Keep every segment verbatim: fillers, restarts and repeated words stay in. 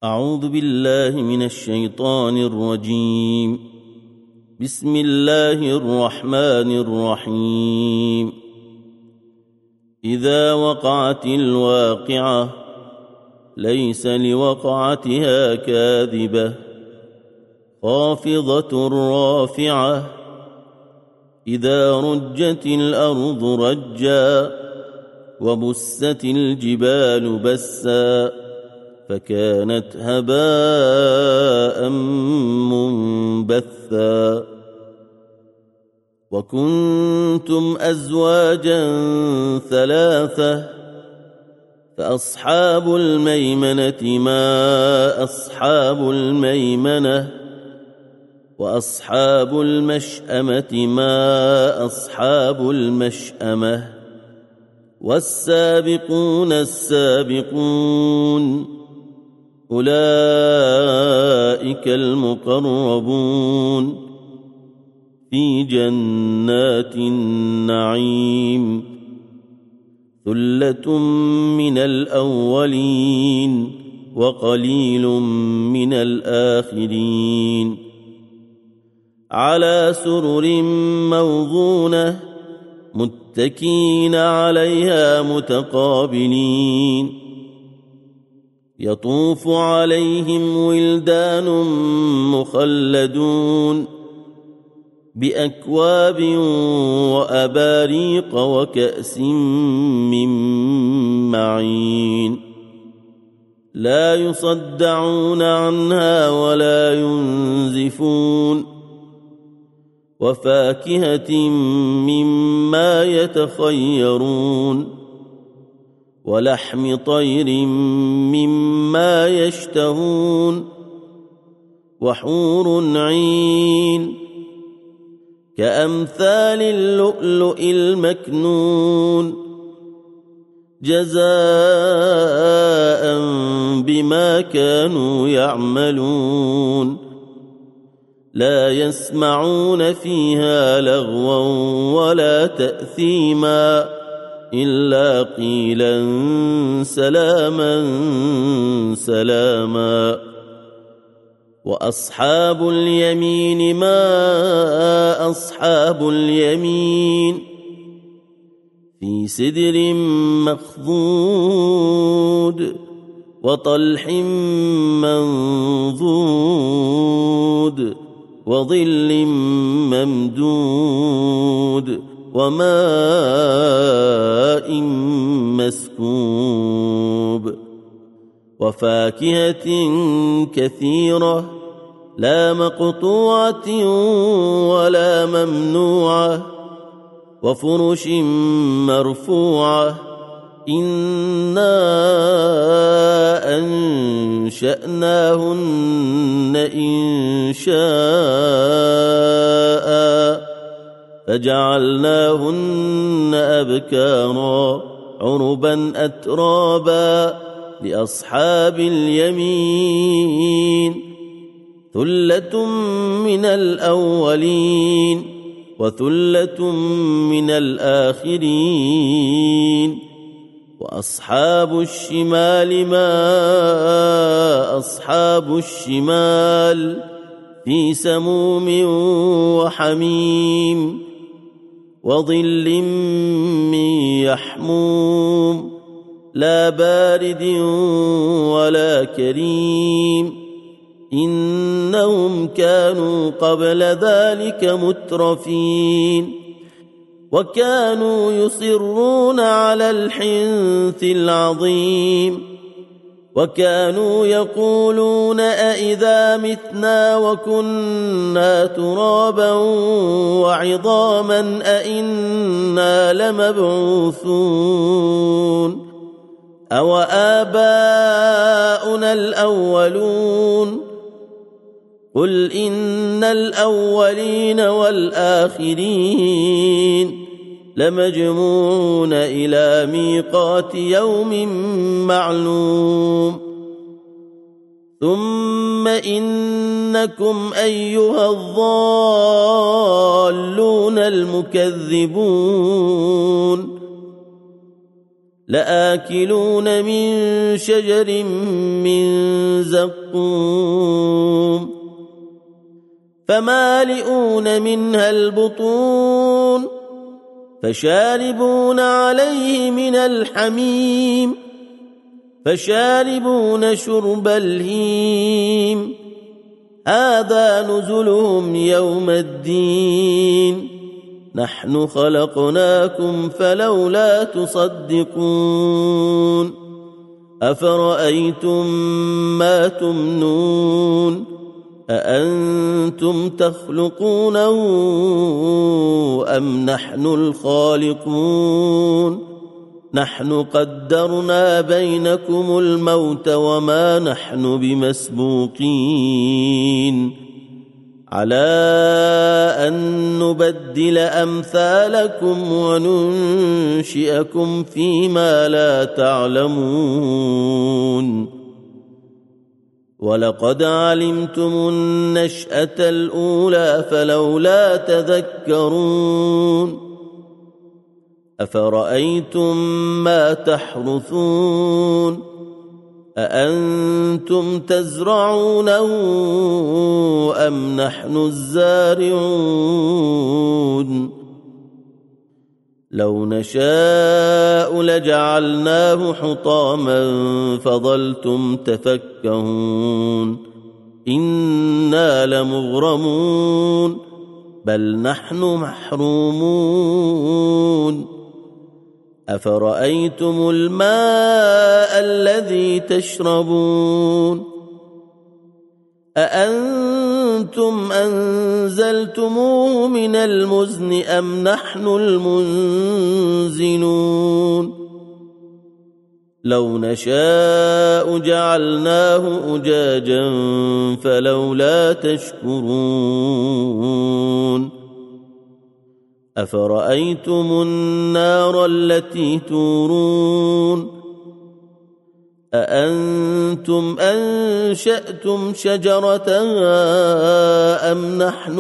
أعوذ بالله من الشيطان الرجيم. بسم الله الرحمن الرحيم. إذا وقعت الواقعة ليس لوقعتها كاذبة خافضة رافعة إذا رجت الأرض رجا وبست الجبال بسا فكانت هباء منبثا وكنتم أزواجا ثلاثة فأصحاب الميمنة ما أصحاب الميمنة وأصحاب المشأمة ما أصحاب المشأمة والسابقون السابقون أولئك المقربون في جنات النعيم ثلة من الأولين وقليل من الآخرين على سرر موضونة متكئين عليها متقابلين يطوف عليهم ولدان مخلدون بأكواب وأباريق وكأس من معين لا يصدعون عنها ولا ينزفون وفاكهة مما يتخيرون ولحم طير مما يشتهون وحور عين كأمثال اللؤلؤ المكنون جزاء بما كانوا يعملون لا يسمعون فيها لغوا ولا تأثيما إلا قيلا سلاما سلاما وأصحاب اليمين ما أصحاب اليمين في سدر مخضود وطلح منضود وظل ممدود وماء مسكوب وفاكهة كثيرة لا مقطوعة ولا ممنوعة وفرش مرفوعة إنا أنشأناهن إنشاء فجعلناهن أبكارا عربا أترابا لأصحاب اليمين ثلة من الأولين وثلة من الآخرين وأصحاب الشمال ما أصحاب الشمال في سموم وحميم وظل من يحموم لا بارد ولا كريم إنهم كانوا قبل ذلك مترفين وكانوا يصرون على الحنث العظيم وكانوا يقولون أئذا متنا وكنا ترابا وعظاما أئنا لمبعوثون أو آباؤنا الأولون قل إن الأولين والآخرين لمجموعون إلى ميقات يوم معلوم ثم إنكم أيها الضالون المكذبون لآكلون من شجر من زقوم فمالئون منها البطون فشاربون عليه من الحميم فشاربون شرب الهيم هذا نزلهم يوم الدين نحن خلقناكم فلولا تصدقون أفرأيتم ما تمنون أأنتم تخلقونه أم نحن الخالقون نحن قدرنا بينكم الموت وما نحن بمسبوقين على أن نبدل أمثالكم وننشئكم فيما لا تعلمون ولقد علمتم النشأة الأولى فلولا تذكرون أفرأيتم ما تحرثون أأنتم تزرعونه أم نحن الزارعون لو نشاء لجعلناه حطاما فظلتم تفكهون إنا لمغرمون بل نحن محرومون أفرأيتم الماء الذي تشربون أأنتم أنزلتموه من المزن أم نحن المنزلون لو نشاء جعلناه أجاجا فلولا تشكرون أفرأيتم النار التي تورون أأنتم أنشأتم شجرتها أم نحن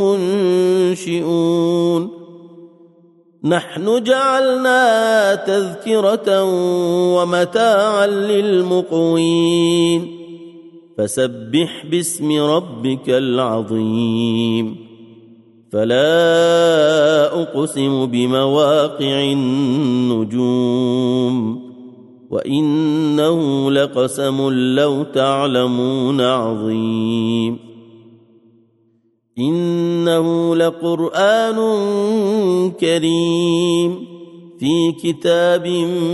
المنشئون نحن جعلناها تذكرة ومتاعا للمقوين فسبح باسم ربك العظيم فلا أقسم بمواقع النجوم وإنه لقسم لو تعلمون عظيم إنه لقرآن كريم في كتاب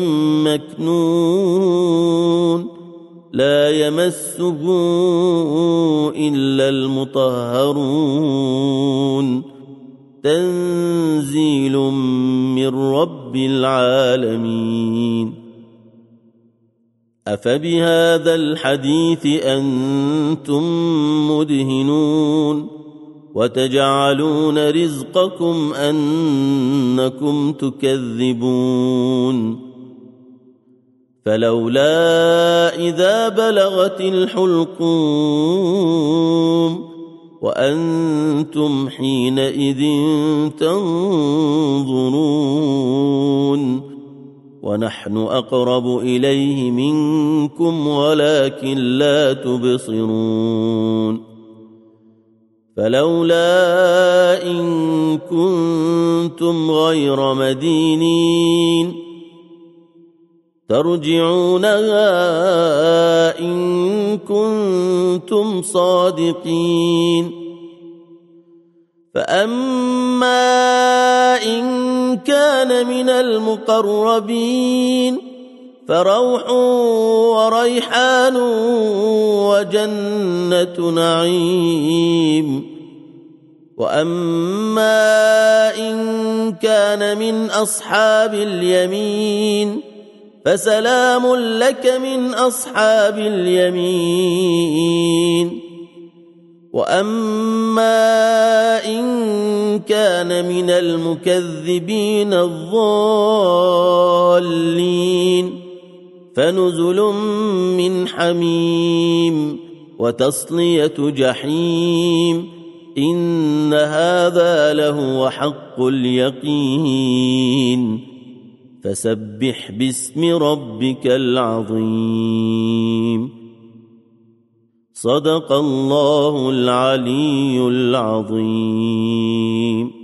مكنون لا يمسه إلا المطهرون تنزيل من رب العالمين أفبهذا الحديث أنتم مدهنون وتجعلون رزقكم أنكم تكذبون فلولا إذا بلغت الحلقوم وأنتم حينئذ تنظرون ونحن أقرب إليه منكم ولكن لا تبصرون فلولا إن كنتم غير مدينين ترجعونها إن كنتم صادقين فأما إن كان من المقربين فروح وريحان وجنة نعيم وأما إن كان من أصحاب اليمين فسلام لك من أصحاب اليمين وأما إن كان من المكذبين الضالين فنزل من حميم وتصلية جحيم إن هذا لهو حق اليقين فسبح باسم ربك العظيم صدق الله العلي العظيم.